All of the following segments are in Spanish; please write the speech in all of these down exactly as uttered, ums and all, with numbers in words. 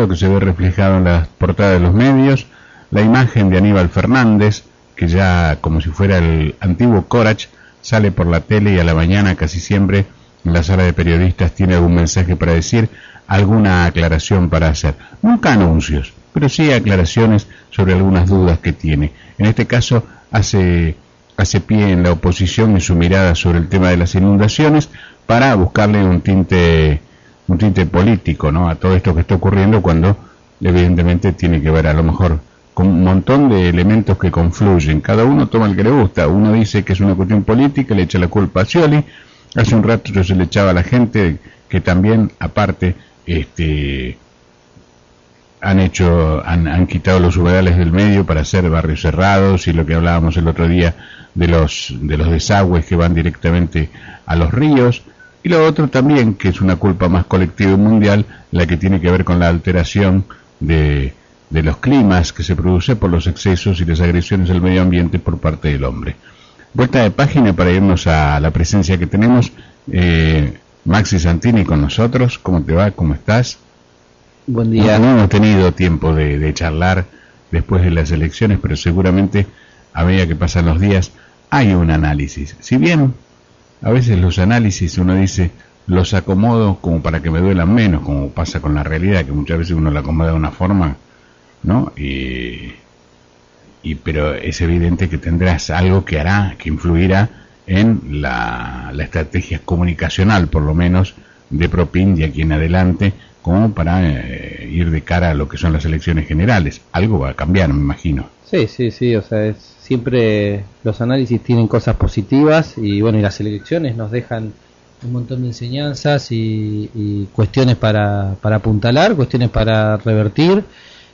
rato que se ve reflejado en las portadas de los medios la imagen de Aníbal Fernández, que ya como si fuera el antiguo Corach, sale por la tele y a la mañana casi siempre en la sala de periodistas tiene algún mensaje para decir, alguna aclaración para hacer. Nunca anuncios, pero sí aclaraciones sobre algunas dudas que tiene. En este caso hace, hace pie en la oposición en su mirada sobre el tema de las inundaciones para buscarle un tinte, un tinte político, ¿no?, a todo esto que está ocurriendo, cuando evidentemente tiene que ver a lo mejor con un montón de elementos que confluyen. Cada uno toma el que le gusta. Uno dice que es una cuestión política, le echa la culpa a Scioli. Hace un rato yo se le echaba a la gente que también, aparte, este, han hecho, han, han quitado los humedales del medio para hacer barrios cerrados, y lo que hablábamos el otro día de los, de los desagües que van directamente a los ríos. Y lo otro también, que es una culpa más colectiva y mundial, la que tiene que ver con la alteración de de los climas que se produce por los excesos y las agresiones al medio ambiente por parte del hombre. Vuelta de página para irnos a la presencia que tenemos. eh, Maxi Santini con nosotros. ¿Cómo te va? ¿Cómo estás? Buen día. No, no hemos tenido tiempo de, de charlar después de las elecciones, pero seguramente a medida que pasan los días hay un análisis. Si bien a veces los análisis uno dice los acomodo como para que me duelan menos, como pasa con la realidad, que muchas veces uno la acomoda de una forma, ¿no? Y, y pero es evidente que tendrás algo que hará, que influirá en la, la estrategia comunicacional, por lo menos, de Propin de aquí en adelante, como para eh, ir de cara a lo que son las elecciones generales. Algo va a cambiar, me imagino. Sí, sí, sí, o sea, es, siempre los análisis tienen cosas positivas, y bueno, y las elecciones nos dejan un montón de enseñanzas y, y cuestiones para, para apuntalar, cuestiones para revertir.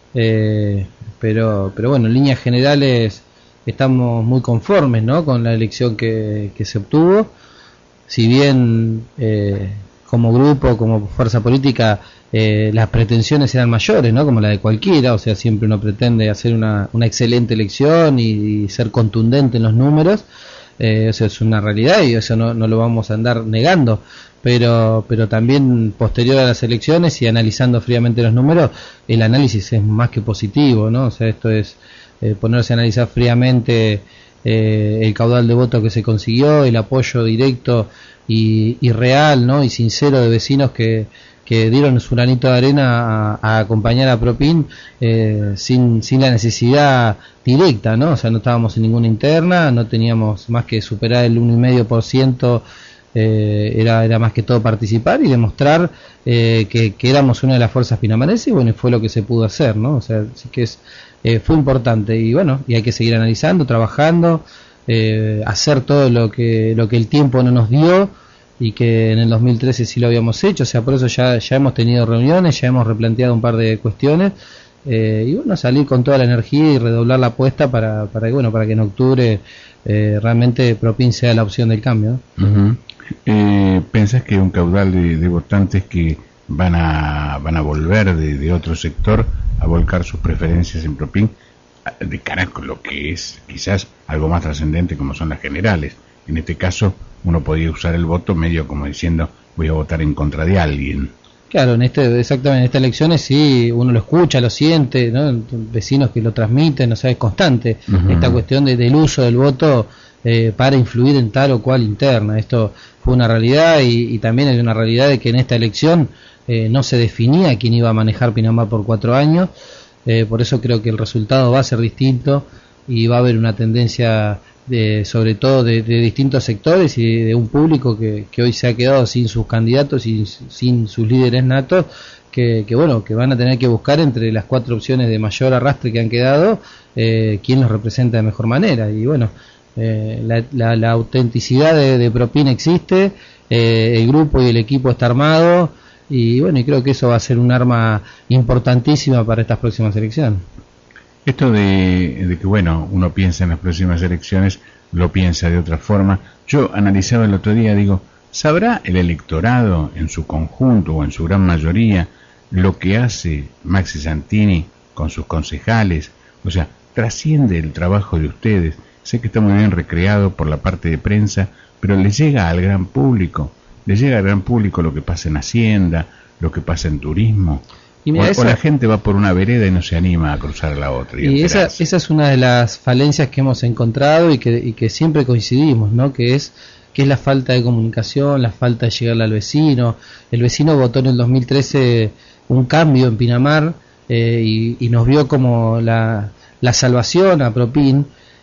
Eh, pero pero bueno, en líneas generales estamos muy conformes, ¿no?, con la elección que, que se obtuvo. Si bien eh, como grupo, como fuerza política, eh, las pretensiones eran mayores, ¿no?, como la de cualquiera, o sea, siempre uno pretende hacer una, una excelente elección y, y ser contundente en los números. Eh, eso es una realidad y eso no, no lo vamos a andar negando, pero pero también posterior a las elecciones y analizando fríamente los números, el análisis es más que positivo, ¿no? O sea, esto es eh, ponerse a analizar fríamente eh, el caudal de votos que se consiguió, el apoyo directo y, y real, ¿no?, y sincero de vecinos que que dieron su granito de arena a, a acompañar a Propin eh, sin, sin la necesidad directa, ¿no? O sea, no estábamos en ninguna interna, no teníamos más que superar el uno coma cinco por ciento, eh, era, era más que todo participar y demostrar eh, que, que éramos una de las fuerzas pinamarenses, y bueno, fue lo que se pudo hacer, ¿no? O sea, sí que es, eh, fue importante, y bueno, y hay que seguir analizando, trabajando, eh, hacer todo lo que, lo que el tiempo no nos dio, y que en el dos mil trece sí lo habíamos hecho. O sea, por eso ya, ya hemos tenido reuniones, ya hemos replanteado un par de cuestiones, eh, y bueno, salir con toda la energía y redoblar la apuesta para, para, bueno, para que en octubre eh, realmente Propin sea la opción del cambio, ¿no? Uh-huh. eh, ¿Pensás que un caudal de, de votantes que van a van a volver de, de otro sector a volcar sus preferencias en Propin de cara con lo que es quizás algo más trascendente como son las generales? En este caso uno podía usar el voto medio como diciendo voy a votar en contra de alguien. Claro, en este, exactamente en estas elecciones sí, uno lo escucha, lo siente, ¿no? Vecinos que lo transmiten, o sea, es constante uh-huh. esta cuestión de, del uso del voto eh, para influir en tal o cual interna. Esto fue una realidad, y, y también hay una realidad de que en esta elección eh, no se definía quién iba a manejar Pinamar por cuatro años, eh, por eso creo que el resultado va a ser distinto y va a haber una tendencia de, sobre todo de, de distintos sectores y de, de un público que, que hoy se ha quedado sin sus candidatos y sin sus líderes natos, que, que bueno, que van a tener que buscar entre las cuatro opciones de mayor arrastre que han quedado, eh, quién los representa de mejor manera. Y bueno, eh, la, la, la autenticidad de, de Propin existe, eh, el grupo y el equipo está armado, y bueno, y creo que eso va a ser un arma importantísima para estas próximas elecciones. Esto de, de que, bueno, uno piensa en las próximas elecciones, lo piensa de otra forma. Yo analizaba el otro día, digo, ¿sabrá el electorado en su conjunto o en su gran mayoría lo que hace Maxi Santini con sus concejales? O sea, trasciende el trabajo de ustedes. Sé que está muy bien recreado por la parte de prensa, pero le llega al gran público, le llega al gran público lo que pasa en Hacienda, lo que pasa en turismo. Y mira, o, esa, o la gente va por una vereda y no se anima a cruzar a la otra. Y, y esa, esa es una de las falencias que hemos encontrado y que, y que siempre coincidimos, ¿no? Que es que es la falta de comunicación, la falta de llegarle al vecino. El vecino votó en el dos mil trece un cambio en Pinamar eh, y, y nos vio como la, la salvación a Propin.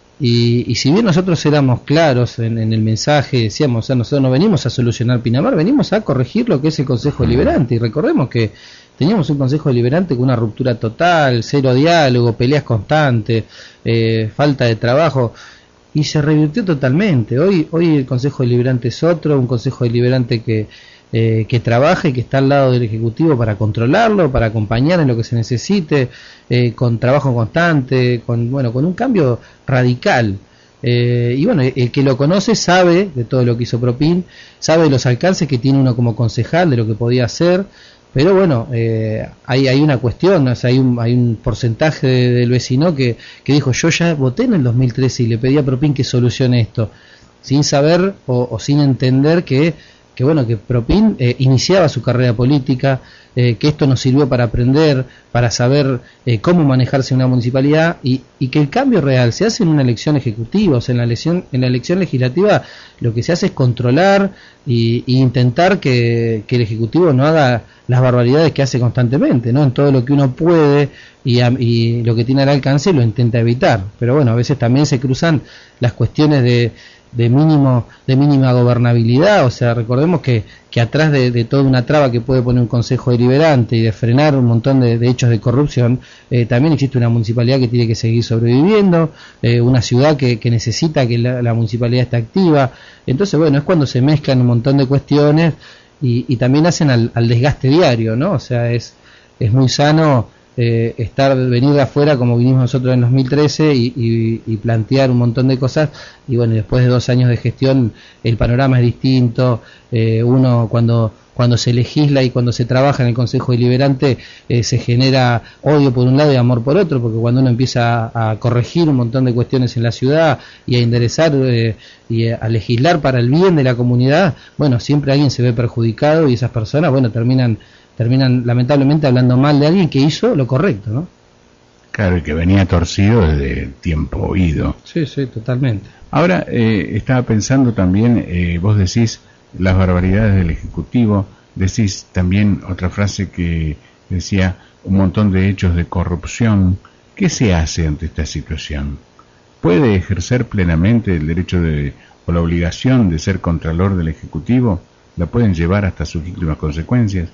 Y, y si bien nosotros éramos claros en, en el mensaje, decíamos, o sea, nosotros no venimos a solucionar Pinamar, venimos a corregir lo que es el Consejo Deliberante. Y recordemos que teníamos un Consejo Deliberante con una ruptura total, cero diálogo, peleas constantes, eh, falta de trabajo, y se revirtió totalmente. Hoy hoy el Consejo Deliberante es otro, un Consejo Deliberante que eh, que trabaja y que está al lado del Ejecutivo para controlarlo, para acompañar en lo que se necesite, eh, con trabajo constante, con bueno con un cambio radical. Eh, y bueno, el que lo conoce sabe de todo lo que hizo Propin, sabe de los alcances que tiene uno como concejal, de lo que podía hacer. Pero bueno, eh, hay, hay una cuestión, o sea, hay un, hay un porcentaje de, del vecino que, que dijo, yo ya voté en el dos mil trece y le pedí a Propin que solucione esto, sin saber o, o sin entender que, que bueno, que Propin eh, iniciaba su carrera política, eh, que esto nos sirvió para aprender, para saber eh, cómo manejarse en una municipalidad y, y que el cambio real se hace en una elección ejecutiva, o sea, en la elección, en la elección legislativa lo que se hace es controlar y, y intentar que, que el Ejecutivo no haga las barbaridades que hace constantemente, ¿no? En todo lo que uno puede y, a, y lo que tiene al alcance lo intenta evitar. Pero bueno, a veces también se cruzan las cuestiones de, de mínimo de mínima gobernabilidad. O sea, recordemos que, que atrás de, de toda una traba que puede poner un Consejo Deliberante y de frenar un montón de, de hechos de corrupción, eh, también existe una municipalidad que tiene que seguir sobreviviendo, eh, una ciudad que, que necesita que la, la municipalidad esté activa. Entonces, bueno, es cuando se mezclan un montón de cuestiones y, y también hacen al, al desgaste diario, ¿no? O sea, es, es muy sano eh, estar venir de afuera como vinimos nosotros en dos mil trece y, y, y plantear un montón de cosas y bueno, después de dos años de gestión el panorama es distinto. Eh, uno cuando cuando se legisla y cuando se trabaja en el Consejo Deliberante eh, se genera odio por un lado y amor por otro, porque cuando uno empieza a, a corregir un montón de cuestiones en la ciudad y a enderezar eh, y a legislar para el bien de la comunidad, bueno, siempre alguien se ve perjudicado y esas personas, bueno, terminan terminan lamentablemente hablando mal de alguien que hizo lo correcto, ¿no? Claro, y que venía torcido desde tiempo oído. Sí, sí, totalmente. Ahora, eh, estaba pensando también, eh, vos decís las barbaridades del Ejecutivo, decís también otra frase que decía un montón de hechos de corrupción. ¿Qué se hace ante esta situación? ¿Puede ejercer plenamente el derecho de, o la obligación de ser contralor del Ejecutivo? ¿La pueden llevar hasta sus últimas consecuencias?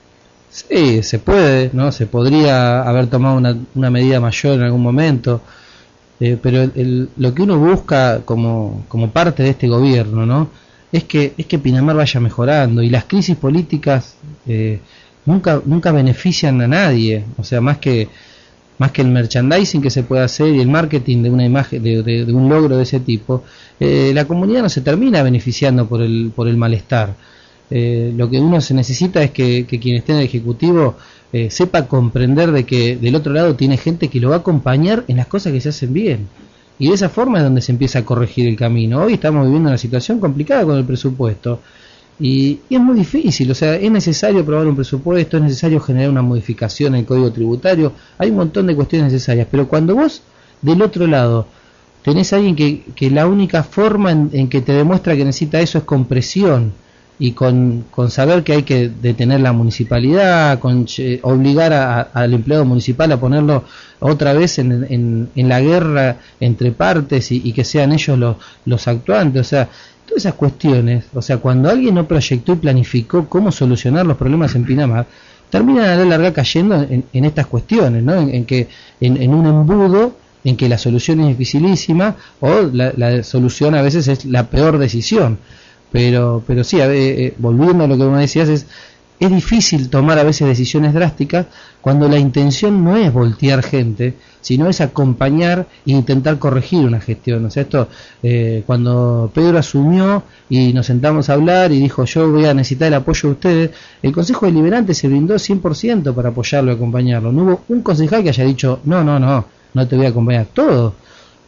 Sí, se puede, ¿no? Se podría haber tomado una, una medida mayor en algún momento, eh, pero el, el, lo que uno busca como, como parte de este gobierno, ¿no? Es que, es que Pinamar vaya mejorando y las crisis políticas eh, nunca, nunca benefician a nadie, o sea, más que, más que el merchandising que se puede hacer y el marketing de una imagen, de, de, de un logro de ese tipo, eh, la comunidad no se termina beneficiando por el, por el malestar. Eh, lo que uno se necesita es que, que quien esté en el Ejecutivo eh, sepa comprender de que del otro lado tiene gente que lo va a acompañar en las cosas que se hacen bien. Y de esa forma es donde se empieza a corregir el camino. Hoy estamos viviendo una situación complicada con el presupuesto. Y, y es muy difícil, o sea, es necesario aprobar un presupuesto, es necesario generar una modificación en el Código Tributario, hay un montón de cuestiones necesarias, pero cuando vos del otro lado tenés a alguien que, que la única forma en, en que te demuestra que necesita eso es con presión, y con, con saber que hay que detener la municipalidad, con eh, obligar a, a, al empleado municipal a ponerlo otra vez en, en, en la guerra entre partes y, y que sean ellos los, los actuantes, o sea, todas esas cuestiones, o sea, cuando alguien no proyectó y planificó cómo solucionar los problemas en Pinamar, terminan a la larga cayendo en, en estas cuestiones, ¿no? En, en que en, en un embudo en que la solución es dificilísima o la, la solución a veces es la peor decisión. Pero pero sí, a ver, eh, volviendo a lo que me decías, es es difícil tomar a veces decisiones drásticas cuando la intención no es voltear gente, sino es acompañar e intentar corregir una gestión. O sea, esto, eh, cuando Pedro asumió y nos sentamos a hablar y dijo yo voy a necesitar el apoyo de ustedes, el Consejo Deliberante se brindó cien por ciento para apoyarlo y acompañarlo. No hubo un concejal que haya dicho no, no, no, no te voy a acompañar. Todo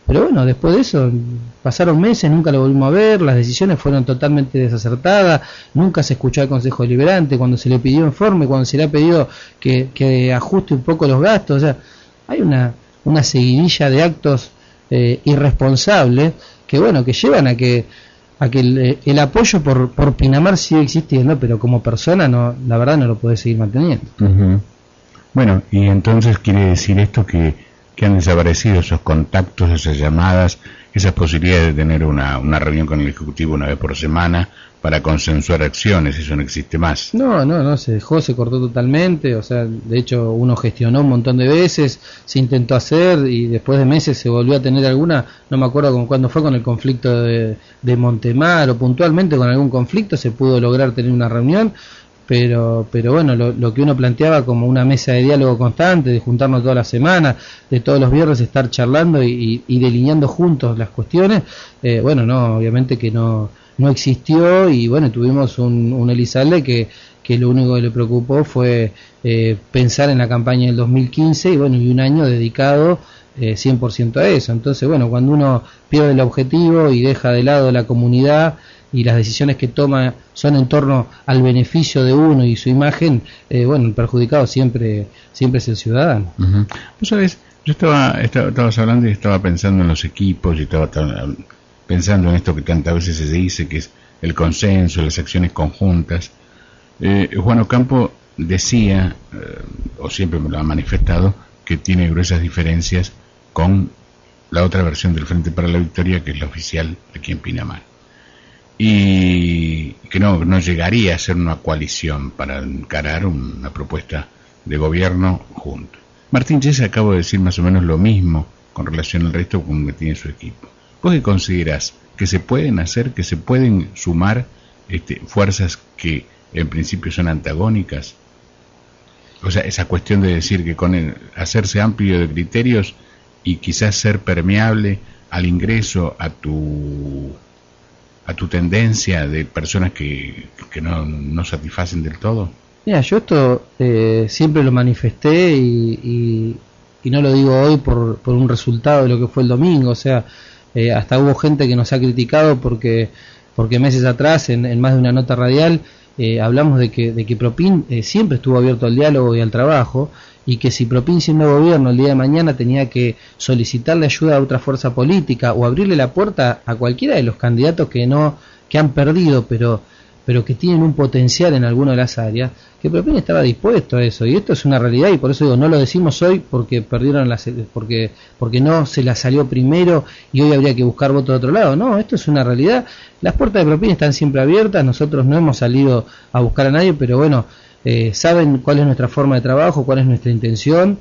pero bueno, después de eso pasaron meses, nunca lo volvimos a ver, las decisiones fueron totalmente desacertadas, nunca se escuchó al Consejo Deliberante cuando se le pidió informe, cuando se le ha pedido que, que ajuste un poco los gastos. O sea, hay una, una seguidilla de actos eh, irresponsables que bueno, que llevan a que a que el, el apoyo por, por Pinamar sigue existiendo, pero como persona no, la verdad no lo puede seguir manteniendo. Uh-huh. Bueno, y entonces quiere decir esto que, que han desaparecido esos contactos, esas llamadas, esas posibilidades de tener una, una reunión con el Ejecutivo una vez por semana para consensuar acciones, eso no existe más. No, no, no, se dejó, se cortó totalmente, o sea, de hecho uno gestionó un montón de veces, se intentó hacer y después de meses se volvió a tener alguna, no me acuerdo con cuándo fue con el conflicto de, de Montemar o puntualmente con algún conflicto se pudo lograr tener una reunión, pero pero bueno, lo, lo que uno planteaba como una mesa de diálogo constante, de juntarnos todas las semanas, de todos los viernes estar charlando y, y, y delineando juntos las cuestiones, eh, bueno, no, obviamente que no no existió y bueno, tuvimos un, un Elizalde que, que lo único que le preocupó fue eh, pensar en la campaña del dos mil quince y bueno, y un año dedicado eh, cien por ciento a eso. Entonces bueno, cuando uno pierde el objetivo y deja de lado la comunidad y las decisiones que toma son en torno al beneficio de uno y su imagen, eh, bueno, el perjudicado siempre siempre es el ciudadano. Uh-huh. ¿Vos sabés? Yo estaba, estaba, estabas hablando y estaba pensando en los equipos y estaba, estaba pensando en esto que tantas veces se dice, que es el consenso, las acciones conjuntas. Eh, Juan Ocampo decía, eh, o siempre me lo ha manifestado, que tiene gruesas diferencias con la otra versión del Frente para la Victoria, que es la oficial aquí en Pinamar. Y que no, no llegaría a ser una coalición para encarar una propuesta de gobierno junto. Martín Chiesa acabo de decir más o menos lo mismo con relación al resto con que tiene su equipo. ¿Vos qué considerás? ¿Que se pueden hacer, que se pueden sumar este, fuerzas que en principio son antagónicas? O sea, esa cuestión de decir que con el, hacerse amplio de criterios y quizás ser permeable al ingreso a tu a tu tendencia de personas que, que no, no satisfacen del todo. Mira, yo esto eh, siempre lo manifesté y, y, y no lo digo hoy por, por un resultado de lo que fue el domingo, o sea, eh, hasta hubo gente que nos ha criticado porque porque meses atrás en, en más de una nota radial eh, hablamos de que de que Propin eh, siempre estuvo abierto al diálogo y al trabajo y que si Propin siendo gobierno el día de mañana tenía que solicitarle ayuda a otra fuerza política o abrirle la puerta a cualquiera de los candidatos que no que han perdido pero pero que tienen un potencial en alguna de las áreas, que Propin estaba dispuesto a eso, y esto es una realidad, y por eso digo, no lo decimos hoy porque perdieron las, porque porque no se la salió primero y hoy habría que buscar voto de otro lado, no, esto es una realidad, las puertas de Propin están siempre abiertas, nosotros no hemos salido a buscar a nadie, pero bueno, eh, saben cuál es nuestra forma de trabajo, cuál es nuestra intención,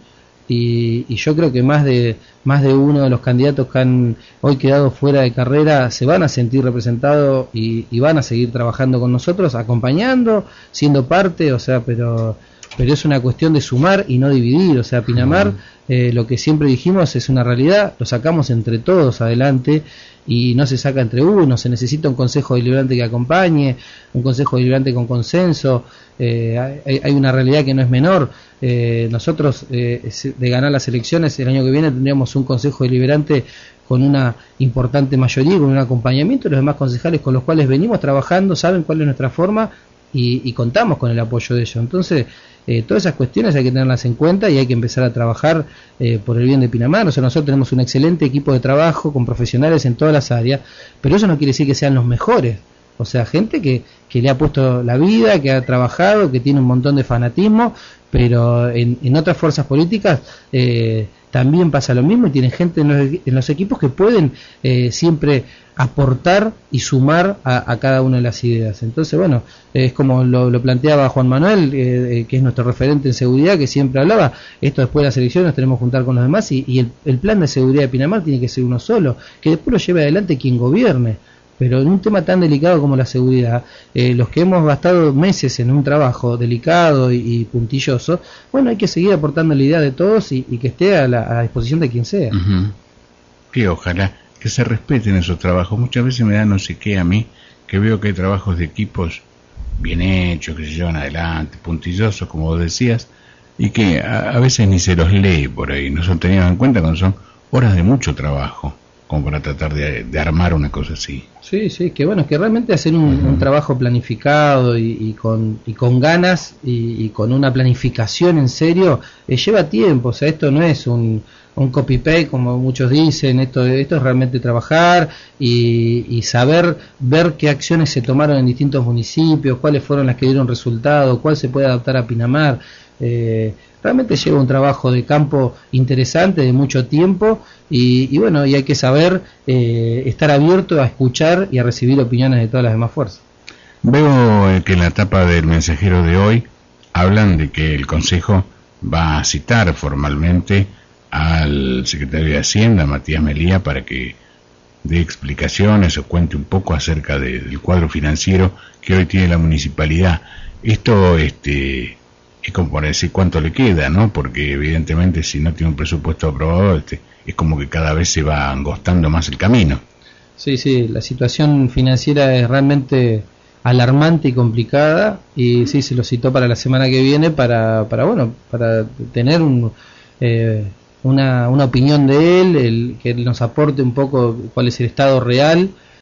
y, y yo creo que más de más de uno de los candidatos que han hoy quedado fuera de carrera se van a sentir representados y, y van a seguir trabajando con nosotros, acompañando, siendo parte, o sea, pero pero es una cuestión de sumar y no dividir, o sea, Pinamar, eh, lo que siempre dijimos es una realidad, lo sacamos entre todos adelante y no se saca entre uno, se necesita un consejo deliberante que acompañe, un consejo deliberante con consenso, eh, hay, hay una realidad que no es menor, eh, nosotros eh, de ganar las elecciones el año que viene tendríamos un consejo deliberante con una importante mayoría, con un acompañamiento de los demás concejales con los cuales venimos trabajando, saben cuál es nuestra forma y, y contamos con el apoyo de ellos, entonces Eh, todas esas cuestiones hay que tenerlas en cuenta y hay que empezar a trabajar eh, por el bien de Pinamar. O sea, nosotros tenemos un excelente equipo de trabajo con profesionales en todas las áreas, pero eso no quiere decir que sean los mejores. O sea, gente que, que le ha puesto la vida, que ha trabajado, que tiene un montón de fanatismo, pero en, en otras fuerzas políticas eh, también pasa lo mismo y tienen gente en los, en los equipos que pueden eh, siempre aportar y sumar a, a cada una de las ideas. Entonces, bueno, es como lo, lo planteaba Juan Manuel, eh, que es nuestro referente en seguridad, que siempre hablaba, esto después de las elecciones nos tenemos que juntar con los demás y, y el, el plan de seguridad de Pinamar tiene que ser uno solo, que después lo lleve adelante quien gobierne. Pero en un tema tan delicado como la seguridad, eh, los que hemos gastado meses en un trabajo delicado y, y puntilloso, bueno, hay que seguir aportando la idea de todos y, y que esté a la, a la disposición de quien sea. Uh-huh. Que ojalá que se respeten esos trabajos. Muchas veces me da no sé qué a mí, que veo que hay trabajos de equipos bien hechos, que se llevan adelante, puntillosos, como vos decías, y que a, a veces ni se los lee por ahí, no son tenidos en cuenta cuando son horas de mucho trabajo. como para tratar de, de armar una cosa así. Sí, sí, que bueno, que realmente hacer un, uh-huh. un trabajo planificado y, y, con, y con ganas y, y con una planificación en serio, eh, lleva tiempo. O sea, esto no es un, un copy-paste como muchos dicen, esto, esto es realmente trabajar y, y saber ver qué acciones se tomaron en distintos municipios, cuáles fueron las que dieron resultado, cuál se puede adaptar a Pinamar. Eh, realmente lleva un trabajo de campo interesante, de mucho tiempo y, y bueno, y hay que saber eh, estar abierto a escuchar y a recibir opiniones de todas las demás fuerzas. Veo eh, que en la etapa del Mensajero de hoy hablan de que el Consejo va a citar formalmente al secretario de Hacienda, Matías Melía, para que dé explicaciones o cuente un poco acerca de, del cuadro financiero que hoy tiene la municipalidad. Esto este es como para decir cuánto le queda, ¿no? Porque evidentemente si no tiene un presupuesto aprobado, este, es como que cada vez se va angostando más el camino. Sí, sí, la situación financiera es realmente alarmante y complicada y sí, se lo citó para la semana que viene para, para bueno, para tener un, eh, una, una opinión de él, el, que él nos aporte un poco cuál es el estado real